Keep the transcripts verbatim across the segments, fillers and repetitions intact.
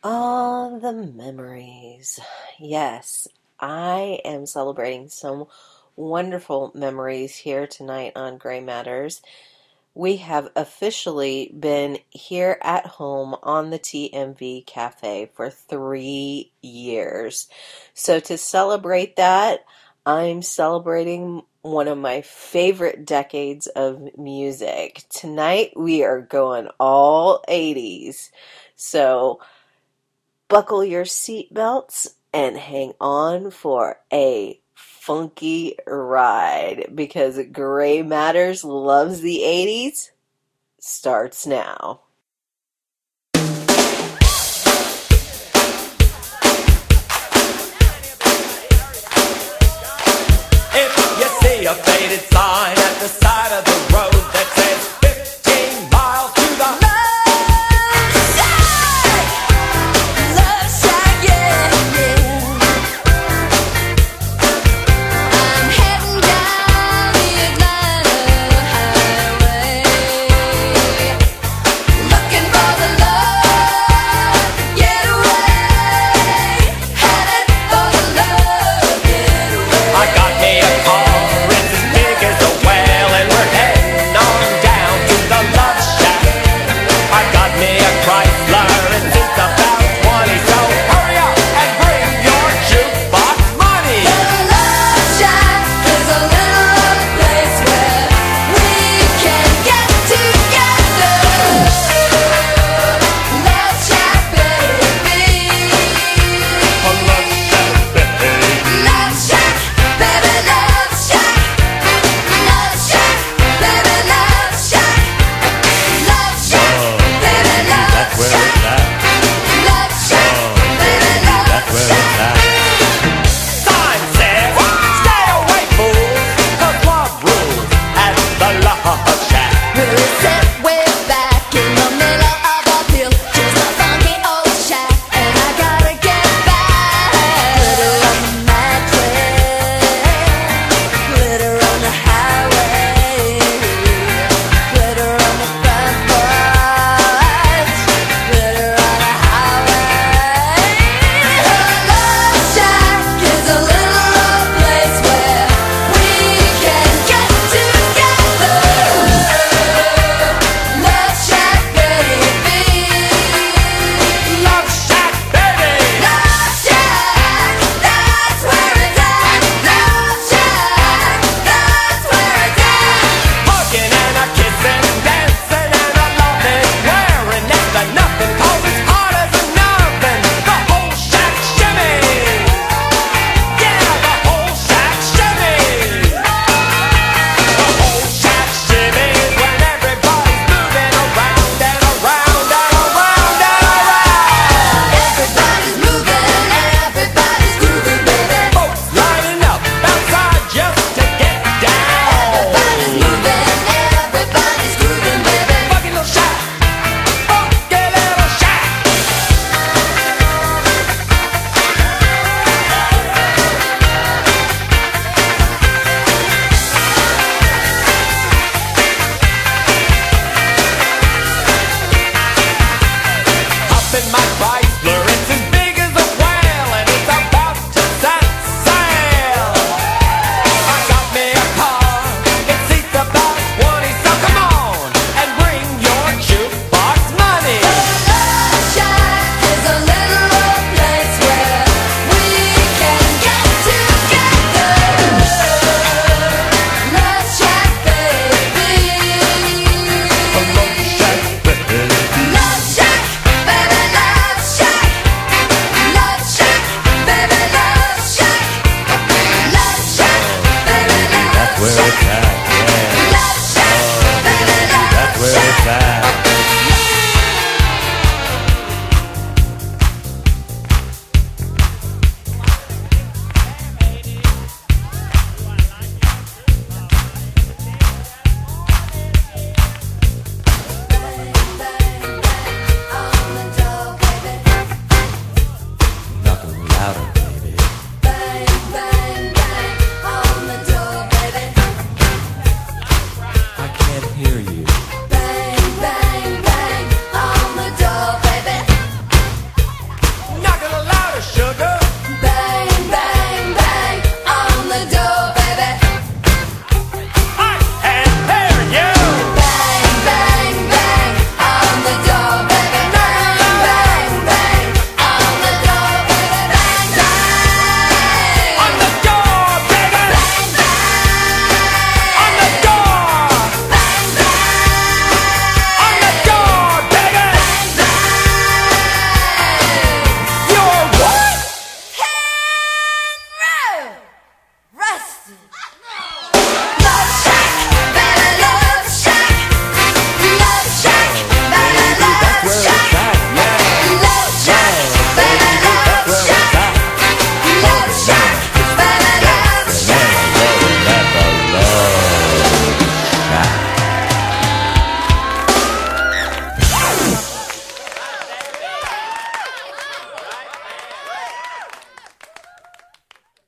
All the memories. Yes, I am celebrating some wonderful memories here tonight on Gray Matters. We have officially been here at home on the T M V Cafe for three years. So to celebrate that, I'm celebrating one of my favorite decades of music. Tonight we are going all eighties. So buckle your seatbelts and hang on for a funky ride because Gray Matters loves the eighties starts now. If you see a faded sign at the side of the road that says fifteen miles to the Love Shack, baby, Love Shack.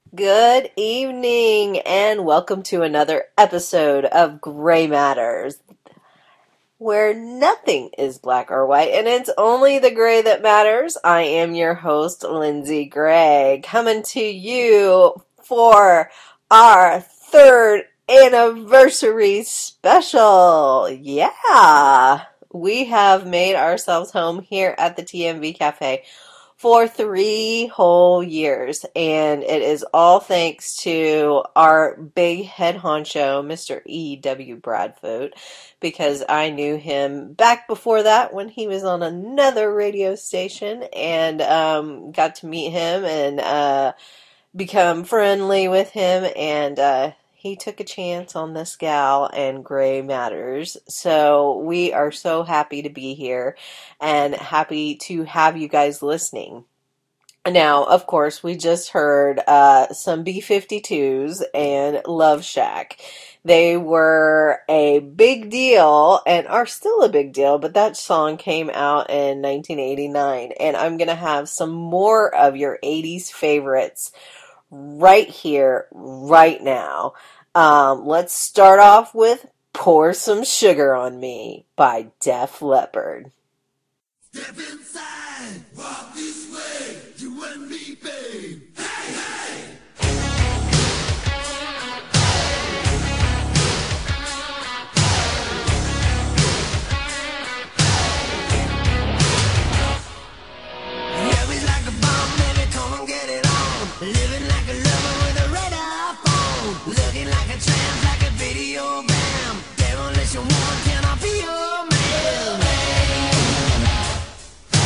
Good evening, and welcome to another episode of Gray Matters, where nothing is black or white, and it's only the gray that matters. I am your host, Lindsay Gray, coming to you for our third anniversary special. Yeah, we have made ourselves home here at the T M V Cafe for three whole years, and it is all thanks to our big head honcho, Mister E W. Bradfoot, because I knew him back before that when he was on another radio station, and um, got to meet him and uh, become friendly with him, and uh, he took a chance on this gal and Gray Matters. So we are so happy to be here and happy to have you guys listening. Now, of course, we just heard uh, some B fifty-twos and Love Shack. They were a big deal and are still a big deal, but that song came out in nineteen eighty-nine, and I'm going to have some more of your eighties favorites right here, right now. Um, let's start off with Pour Some Sugar on Me by Def Leppard. Step inside, walk this way, you and me, babe. Hey, hey! Yeah, we like a bomb, baby, come and get it on. Living like a lover with a red iPhone. Looking like a tramp, like a video bam. Demolition one, can I be your man?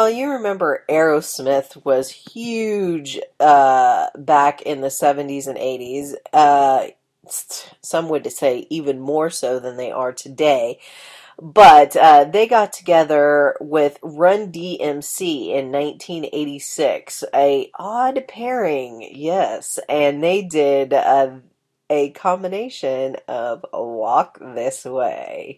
Well, you remember Aerosmith was huge uh, back in the seventies and eighties. Uh, some would say even more so than they are today. But uh, they got together with Run D M C in nineteen eighty-six. A odd pairing, yes. And they did uh, a combination of Walk This Way.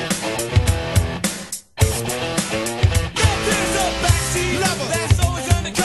There's a backseat lover that's always undercover.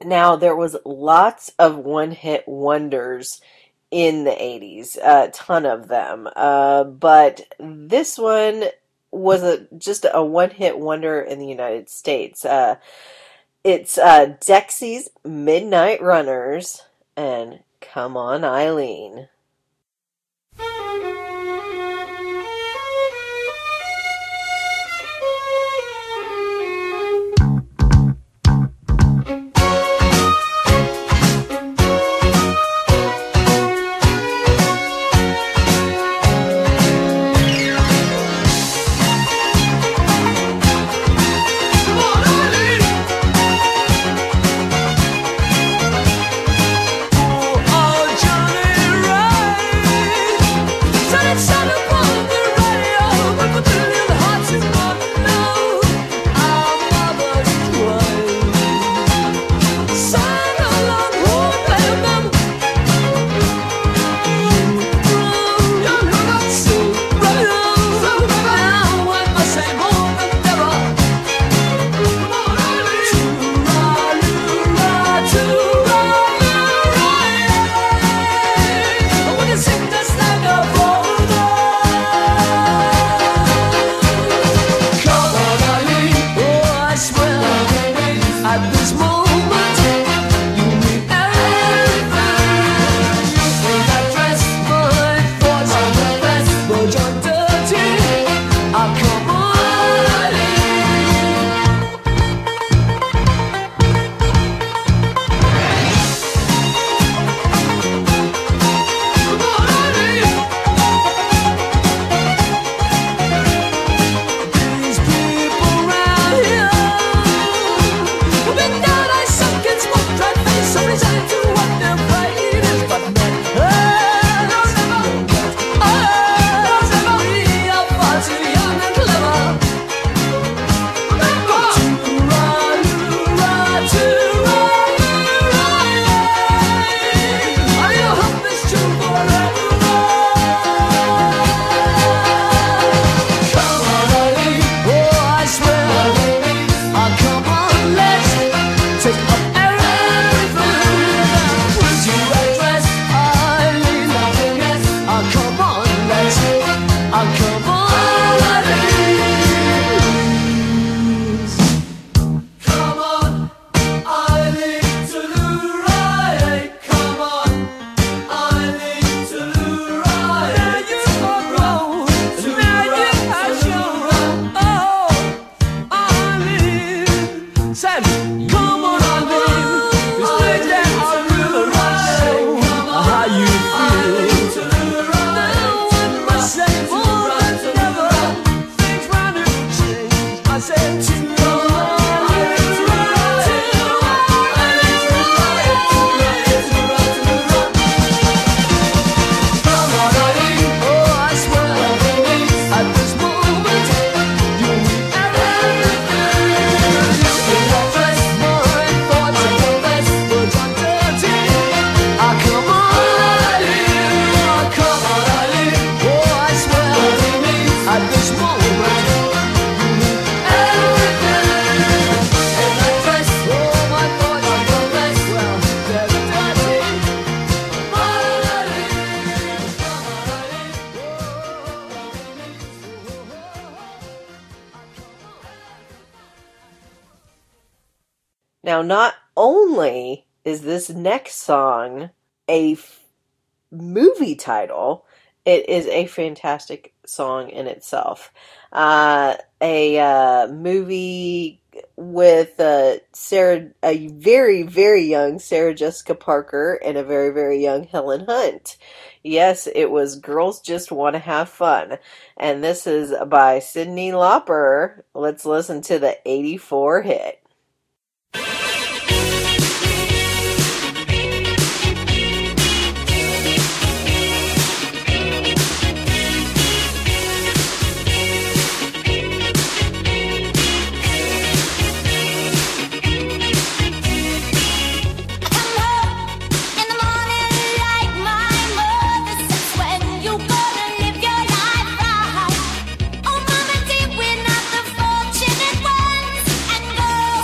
Now, there was lots of one-hit wonders in the eighties, a ton of them, uh, but this one was a just a one-hit wonder in the United States. Uh, it's uh, Dexy's Midnight Runners and Come On Eileen. Now, not only is this next song a f- movie title, it is a fantastic song in itself. Uh, a uh, movie with uh, Sarah, a very, very young Sarah Jessica Parker and a very, very young Helen Hunt. Yes, it was Girls Just Want to Have Fun. And this is by Cyndi Lauper. Let's listen to the eighty-four hit. Oh, Mama, dear, we're not the fortunate ones. And girls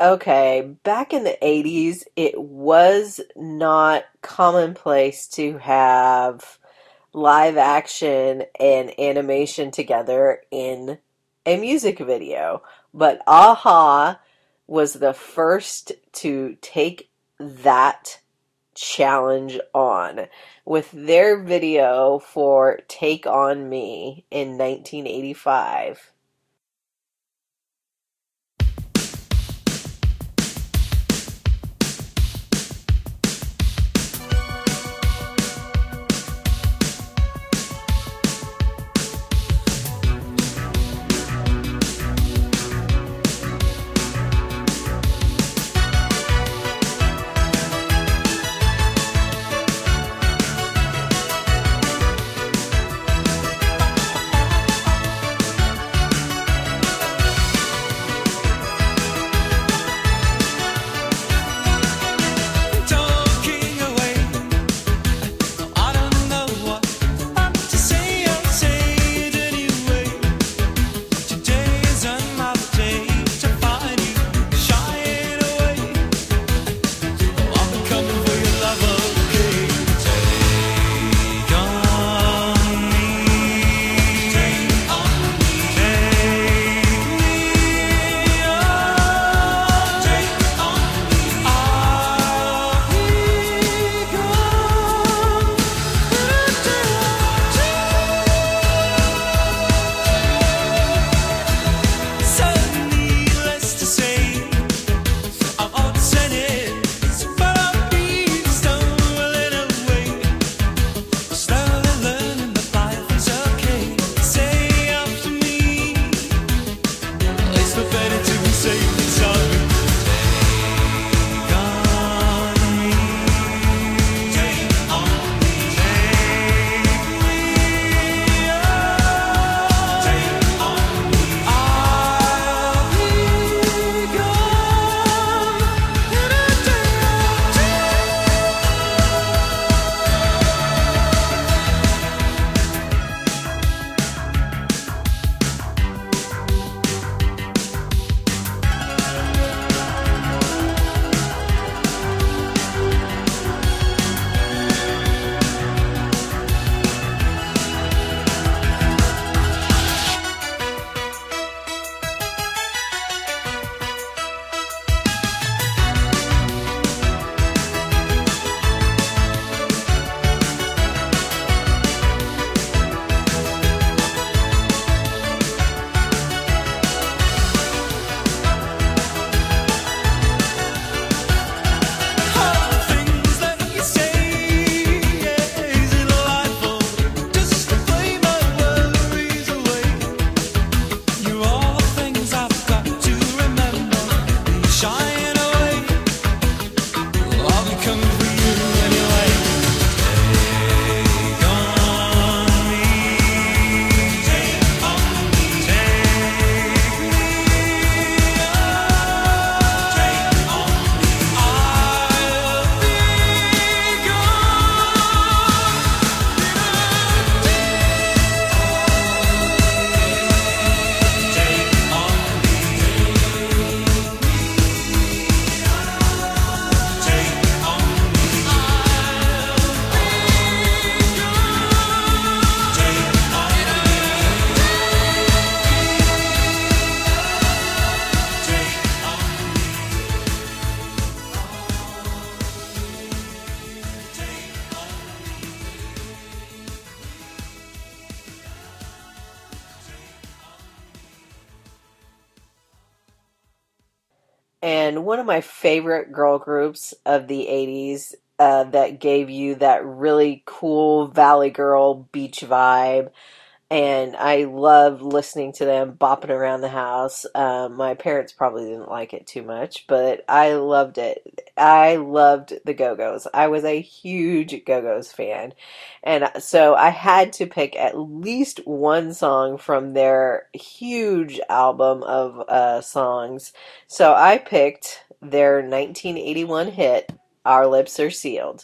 Okay, back in the eighties, it was not commonplace to have live action and animation together in a music video. But a-ha was the first to take that challenge on with their video for Take On Me in nineteen eighty-five. And one of my favorite girl groups of the eighties uh, that gave you that really cool Valley Girl beach vibe. And I loved listening to them bopping around the house. Um, my parents probably didn't like it too much, but I loved it. I loved the Go-Go's. I was a huge Go-Go's fan. And so I had to pick at least one song from their huge album of uh, songs. So I picked their nineteen eighty-one hit, Our Lips Are Sealed.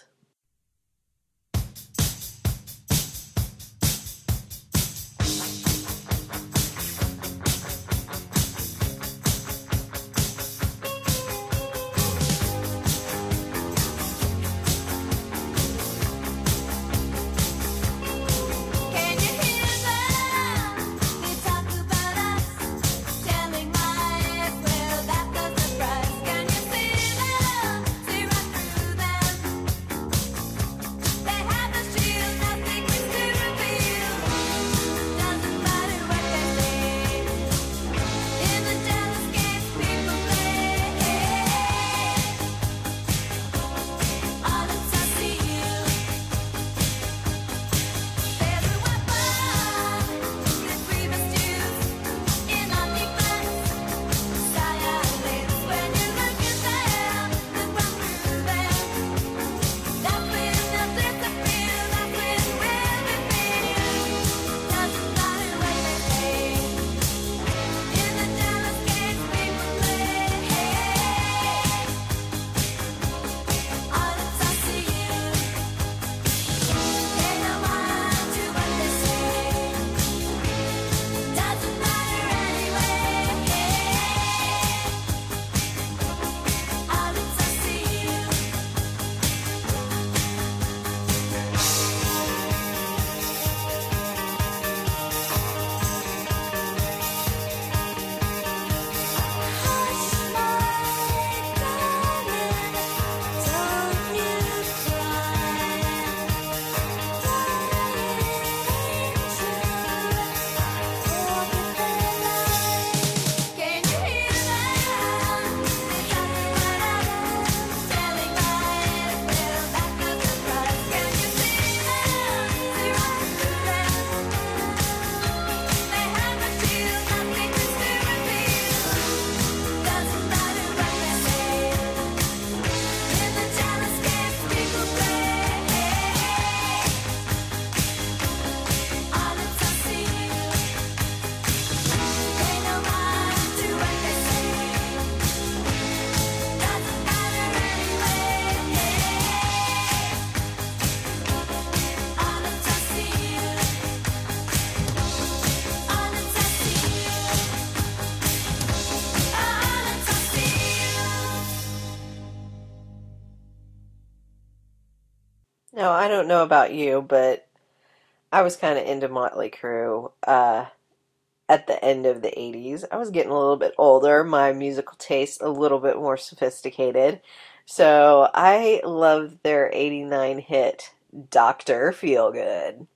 Now, I don't know about you, but I was kind of into Motley Crue uh, at the end of the eighties. I was getting a little bit older, my musical taste a little bit more sophisticated. So I loved their eighty-nine hit, Doctor Feelgood.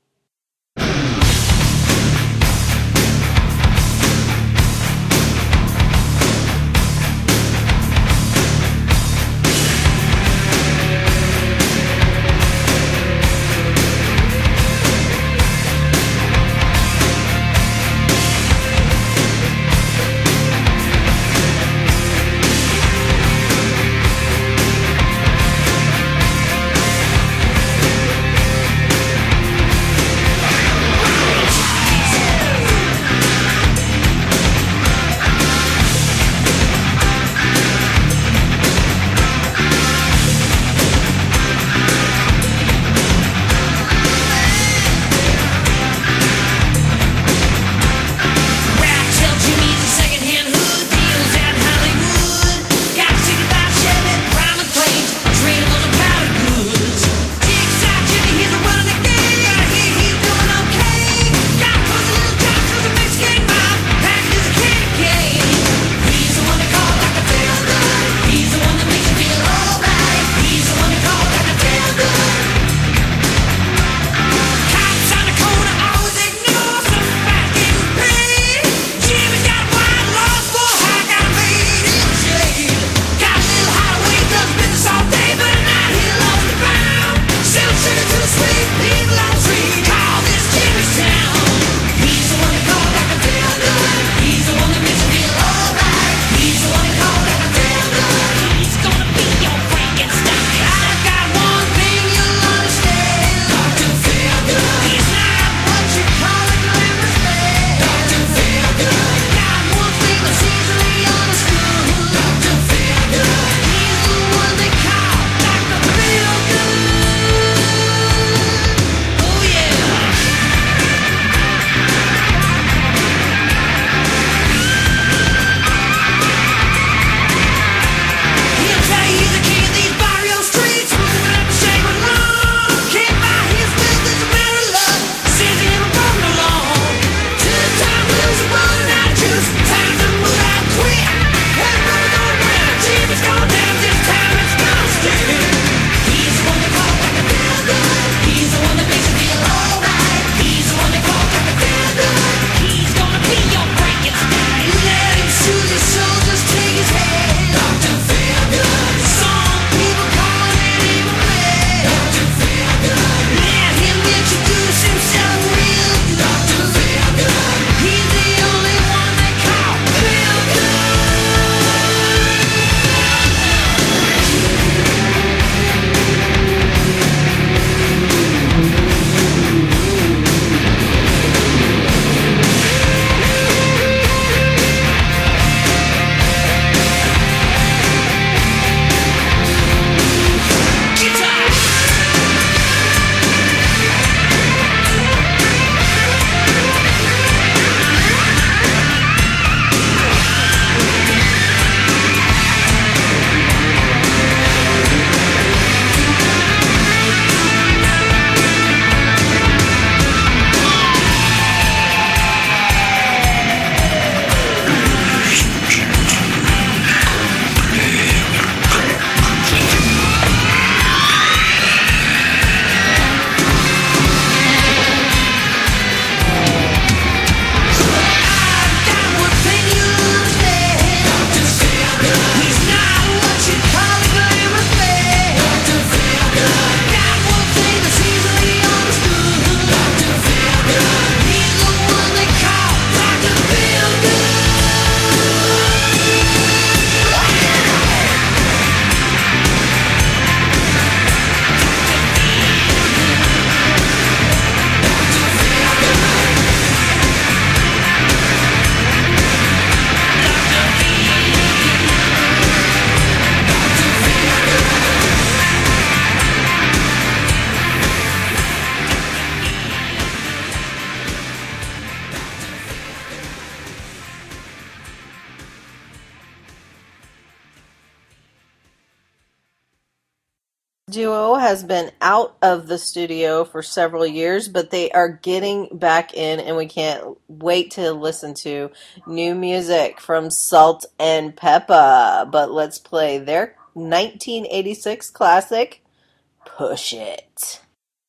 Duo has been out of the studio for several years, but they are getting back in, and we can't wait to listen to new music from Salt and Peppa. But let's play their nineteen eighty-six classic, Push It.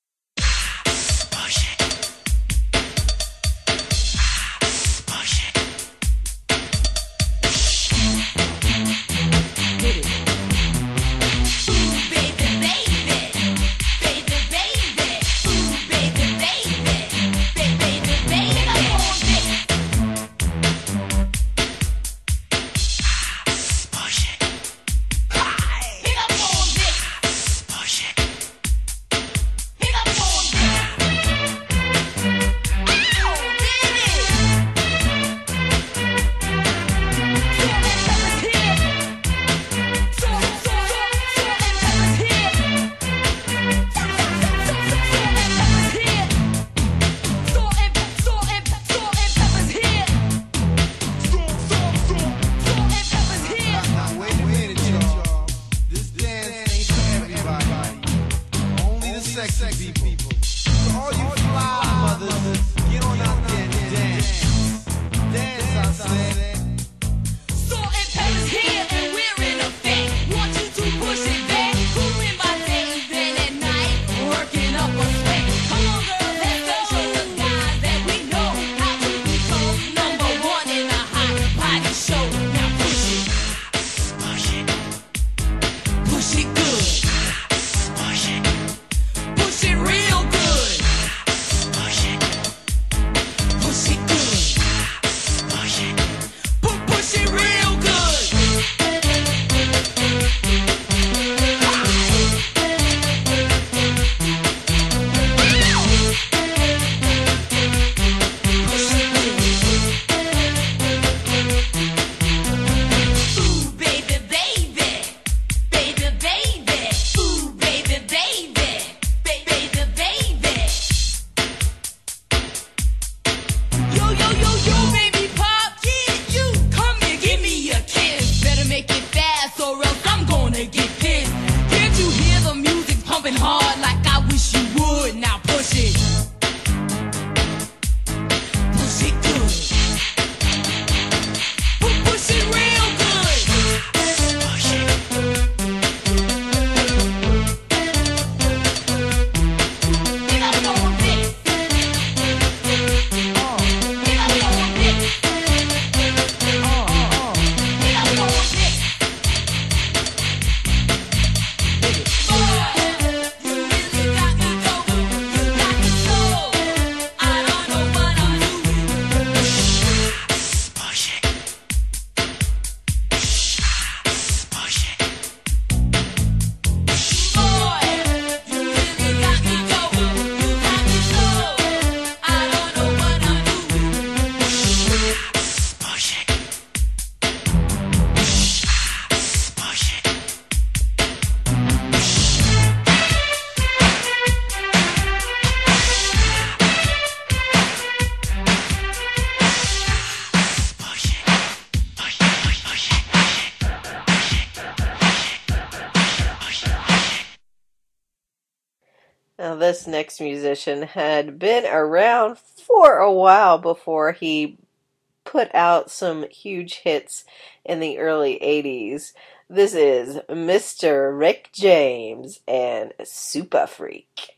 Now, this next musician had been around for a while before he put out some huge hits in the early eighties. This is Mister Rick James and Super Freak.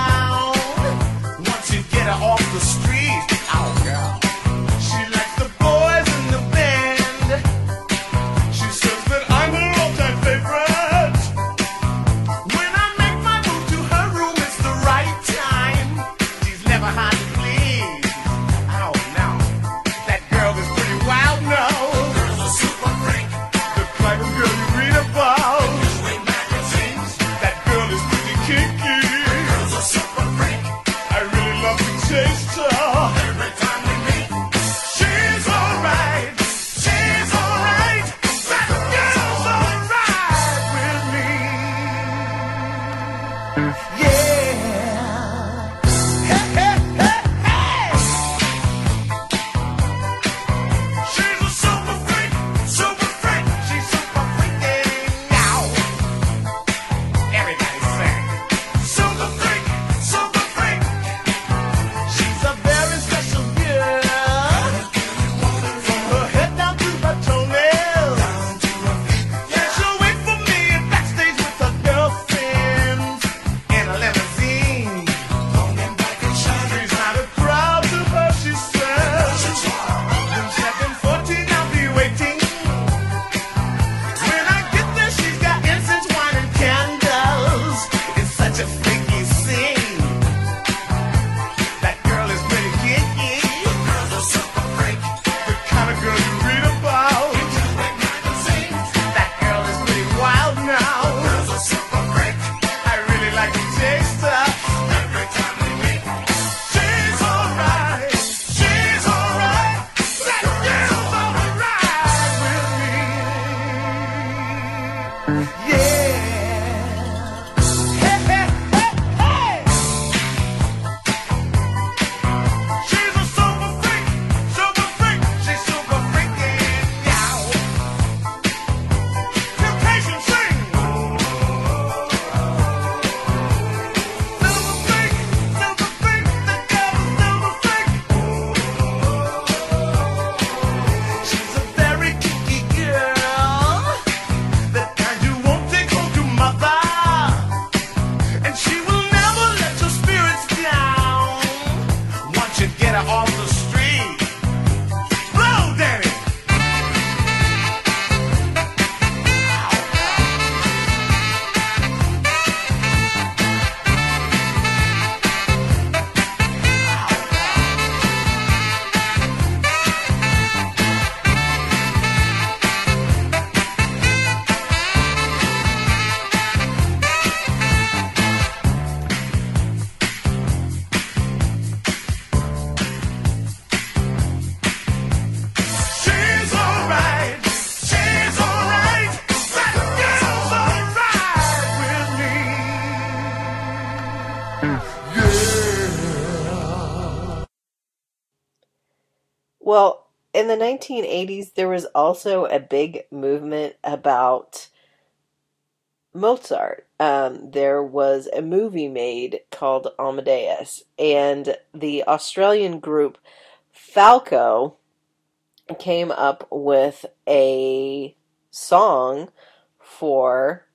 Off the street, oh girl, she likes the boy. Well, in the nineteen eighties, there was also a big movement about Mozart. Um, there was a movie made called Amadeus, and the Australian group Falco came up with a song for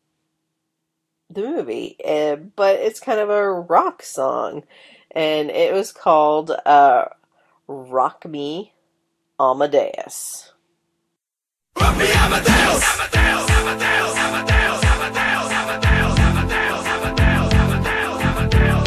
the movie, uh, but it's kind of a rock song, and it was called uh, Rock Me Amadeus. Rock me Amadeus! Amadeus! Amadeus! Amadeus! Amadeus! Amadeus! Amadeus! Amadeus! Amadeus!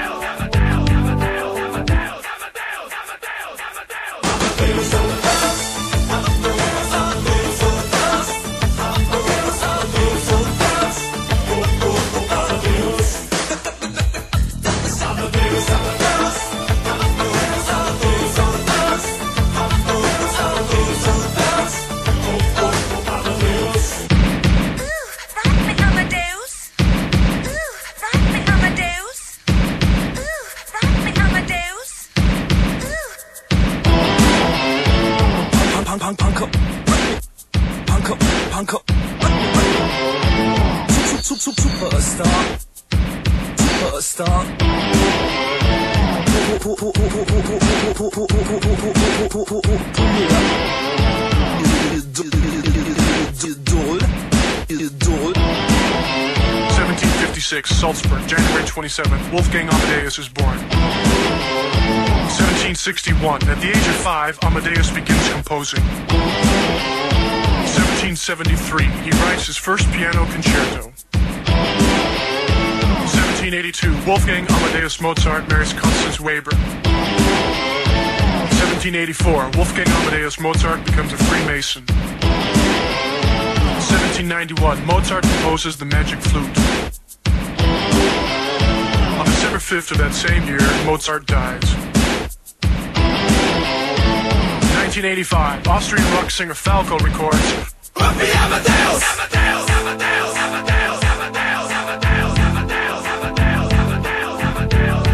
punk, punk up, punk up, punk up. Super, super, superstar, superstar. seventeen fifty-six, Salzburg, January twenty-seventh, Wolfgang Amadeus is born. seventeen sixty-one, at the age of five, Amadeus begins composing. seventeen seventy-three, he writes his first piano concerto. seventeen eighty-two, Wolfgang Amadeus Mozart marries Constance Weber. seventeen eighty-four, Wolfgang Amadeus Mozart becomes a Freemason. seventeen ninety-one, Mozart composes the Magic Flute. On December fifth of that same year, Mozart dies. nineteen eighty-five, Austrian rock singer Falco records Rock me Amadeus! Amadeus! Amadeus! Amadeus! Amadeus! Amadeus! Amadeus! Amadeus! Amadeus! Amadeus!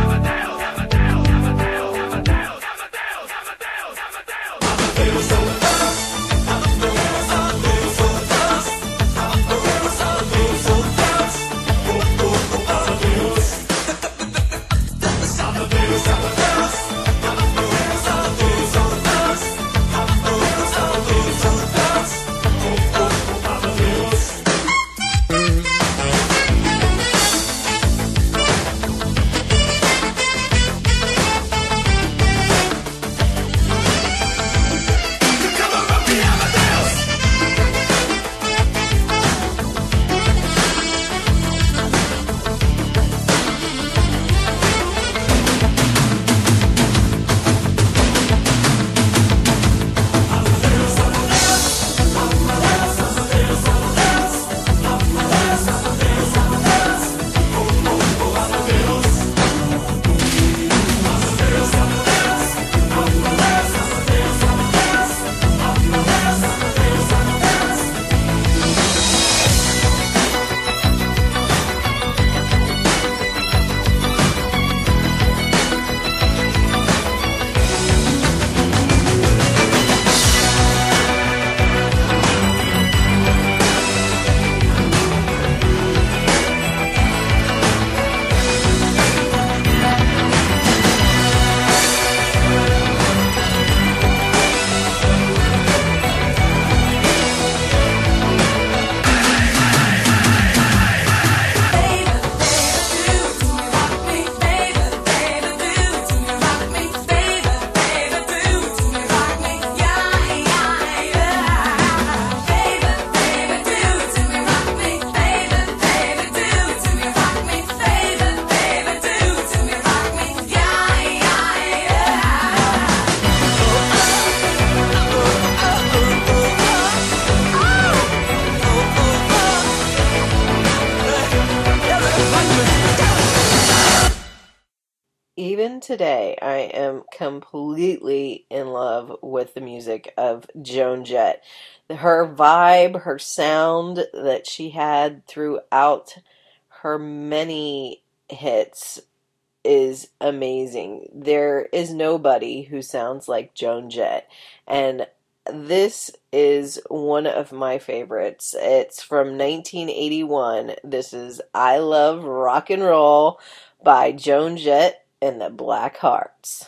even today, I am completely in love with the music of Joan Jett. Her vibe, her sound that she had throughout her many hits is amazing. There is nobody who sounds like Joan Jett, and this is one of my favorites. It's from nineteen eighty-one. This is I Love Rock and Roll by Joan Jett and the Black Hearts.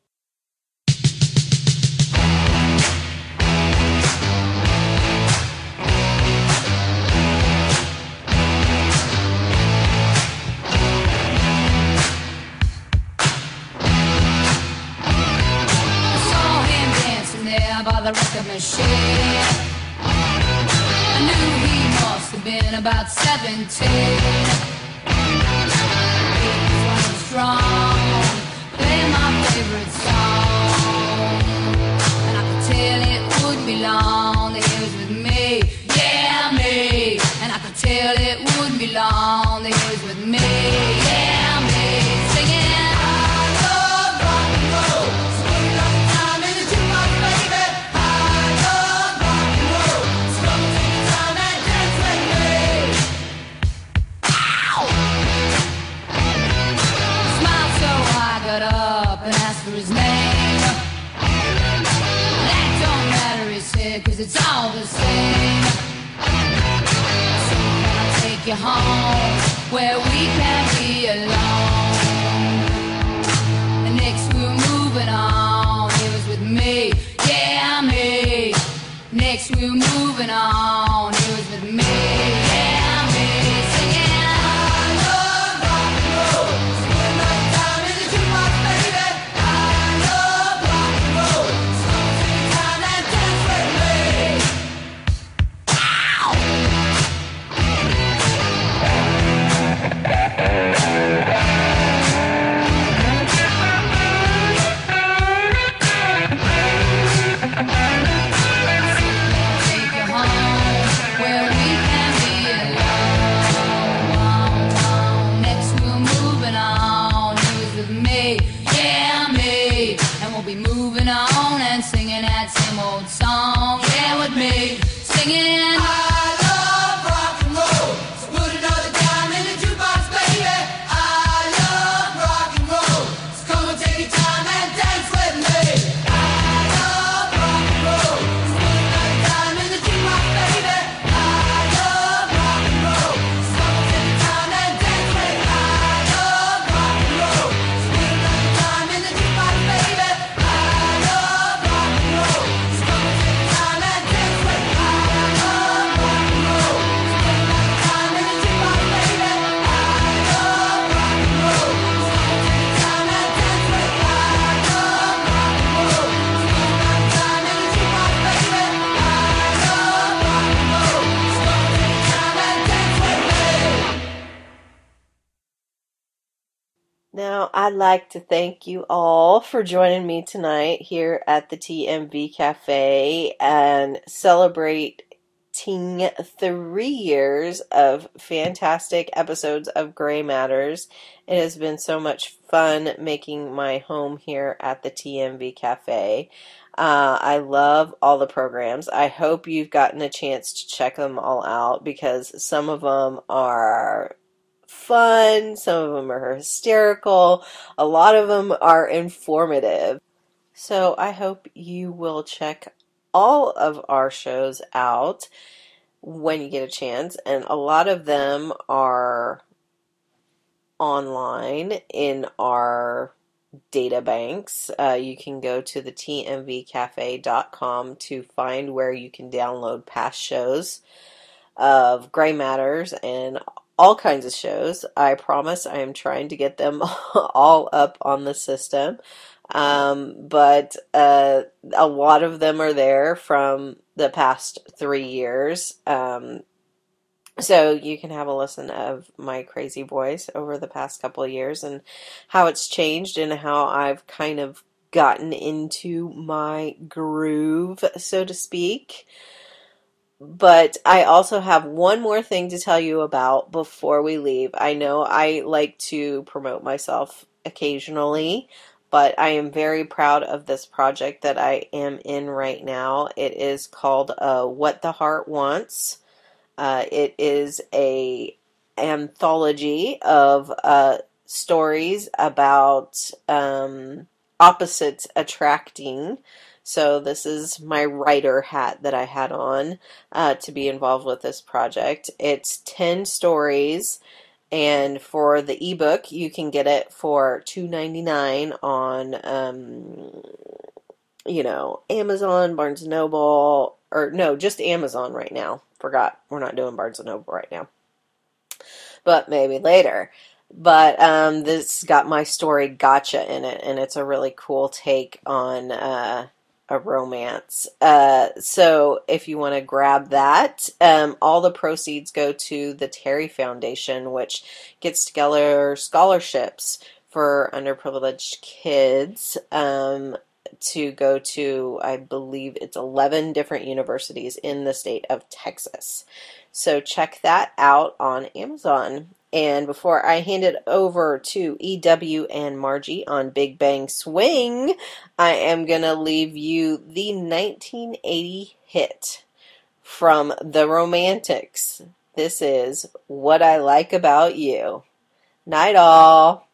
By the record machine, I knew he must have been about seventeen. He was running strong, playing my favorite song, and I could tell it wouldn't be long that he was with me, yeah me. And I could tell it wouldn't be long that he was with me, yeah me. Singing I love rock and roll, spending all the time in the jukebox, baby. Got up and asked for his name. That don't matter, he said, cause it's all the same. So can I take you home where we can be alone? And next we were moving on, he was with me, yeah me. Next we were moving on, he was with me, yeah me. Singing song, yeah, with me, singing I love rock and roll, so put another dime in the jukebox, baby. I love rock and roll, so come and take your time and dance with me. I love rock and roll, so put another dime in the jukebox, baby. I love rock and roll, so come and take your time and dance with me. I love rock and roll, so put another dime in the jukebox, baby. I love rock and roll. Now, I'd like to thank you all for joining me tonight here at the T M V Cafe and celebrating three years of fantastic episodes of Gray Matters. It has been so much fun making my home here at the T M V Cafe. Uh, I love all the programs. I hope you've gotten a chance to check them all out because some of them are fun, some of them are hysterical, a lot of them are informative. So I hope you will check all of our shows out when you get a chance, and a lot of them are online in our data banks. Uh, you can go to the T M V cafe dot com to find where you can download past shows of Gray Matters and all kinds of shows. I promise I am trying to get them all up on the system. Um, but uh, a lot of them are there from the past three years. Um, so you can have a listen of my crazy voice over the past couple of years and how it's changed and how I've kind of gotten into my groove, so to speak. But I also have one more thing to tell you about before we leave. I know I like to promote myself occasionally, but I am very proud of this project that I am in right now. It is called uh, What the Heart Wants. Uh, it is a anthology of uh, stories about um, opposites attracting. So this is my writer hat that I had on uh, to be involved with this project. It's ten stories. And for the ebook, you can get it for two ninety-nine on, um, you know, Amazon, Barnes and Noble, or no, just Amazon right now. Forgot, we're not doing Barnes and Noble right now, but maybe later. But um, this got my story Gotcha in it, and it's a really cool take on uh, a romance. Uh, so if you want to grab that, um, all the proceeds go to the Terry Foundation, which gets together scholarships for underprivileged kids um, to go to, I believe it's eleven different universities in the state of Texas. So check that out on Amazon. And before I hand it over to E W and Margie on Big Bang Swing, I am going to leave you the nineteen eighty hit from The Romantics. This is What I Like About You. Night all.